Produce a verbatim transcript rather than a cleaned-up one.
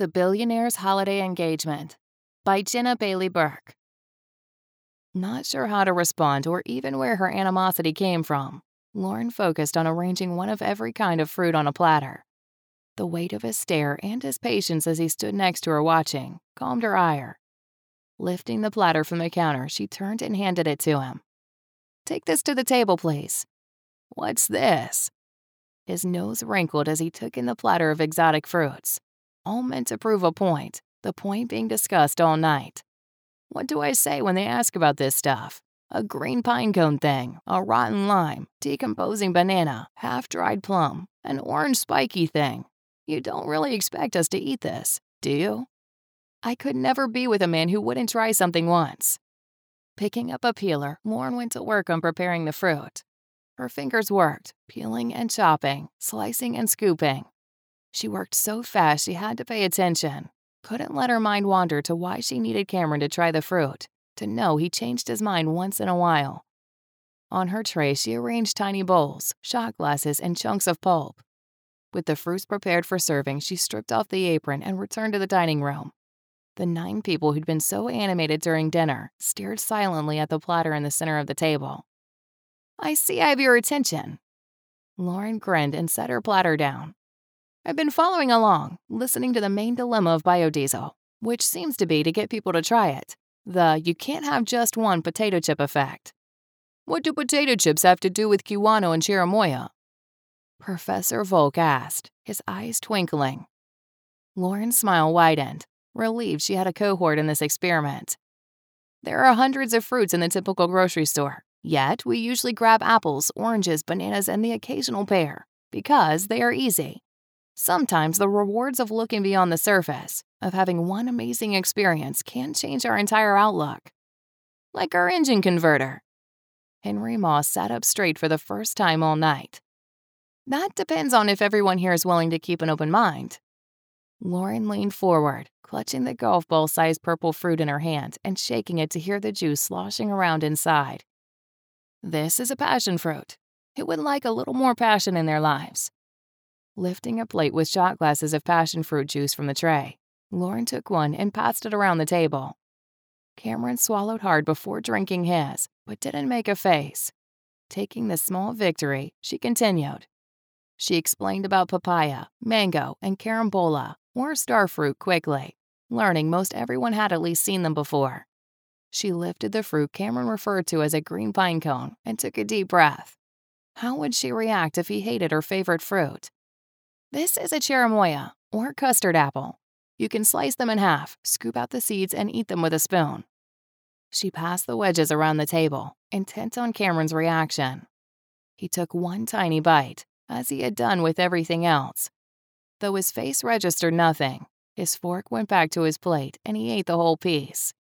The Billionaire's Holiday Engagement by Jenna Bailey Burke. Not sure how to respond or even where her animosity came from, Lauren focused on arranging one of every kind of fruit on a platter. The weight of his stare and his patience as he stood next to her watching calmed her ire. Lifting the platter from the counter, she turned and handed it to him. "Take this to the table, please." "What's this?" His nose wrinkled as he took in the platter of exotic fruits, all meant to prove a point, the point being discussed all night. What do I say when they ask about this stuff? A green pine cone thing, a rotten lime, decomposing banana, half-dried plum, an orange spiky thing. You don't really expect us to eat this, do you? I could never be with a man who wouldn't try something once. Picking up a peeler, Lauren went to work on preparing the fruit. Her fingers worked, peeling and chopping, slicing and scooping. She worked so fast she had to pay attention. Couldn't let her mind wander to why she needed Cameron to try the fruit, to know he changed his mind once in a while. On her tray, she arranged tiny bowls, shot glasses, and chunks of pulp. With the fruits prepared for serving, she stripped off the apron and returned to the dining room. The nine people who'd been so animated during dinner stared silently at the platter in the center of the table. "I see I have your attention." Lauren grinned and set her platter down. "I've been following along, listening to the main dilemma of biodiesel, which seems to be to get people to try it. The you can't have just one potato chip effect." "What do potato chips have to do with Kiwano and Chirimoya?" Professor Volk asked, his eyes twinkling. Lauren's smile widened, relieved she had a cohort in this experiment. "There are hundreds of fruits in the typical grocery store, yet we usually grab apples, oranges, bananas, and the occasional pear, because they are easy. Sometimes the rewards of looking beyond the surface, of having one amazing experience, can change our entire outlook. Like our engine converter." Henry Moss sat up straight for the first time all night. "That depends on if everyone here is willing to keep an open mind." Lauren leaned forward, clutching the golf ball-sized purple fruit in her hand and shaking it to hear the juice sloshing around inside. "This is a passion fruit. Who would like a little more passion in their lives?" Lifting a plate with shot glasses of passion fruit juice from the tray, Lauren took one and passed it around the table. Cameron swallowed hard before drinking his, but didn't make a face. Taking this small victory, she continued. She explained about papaya, mango, and carambola, or starfruit, quickly, learning most everyone had at least seen them before. She lifted the fruit Cameron referred to as a green pine cone and took a deep breath. How would she react if he hated her favorite fruit? "This is a cherimoya, or custard apple. You can slice them in half, scoop out the seeds, and eat them with a spoon." She passed the wedges around the table, intent on Cameron's reaction. He took one tiny bite, as he had done with everything else. Though his face registered nothing, his fork went back to his plate and he ate the whole piece.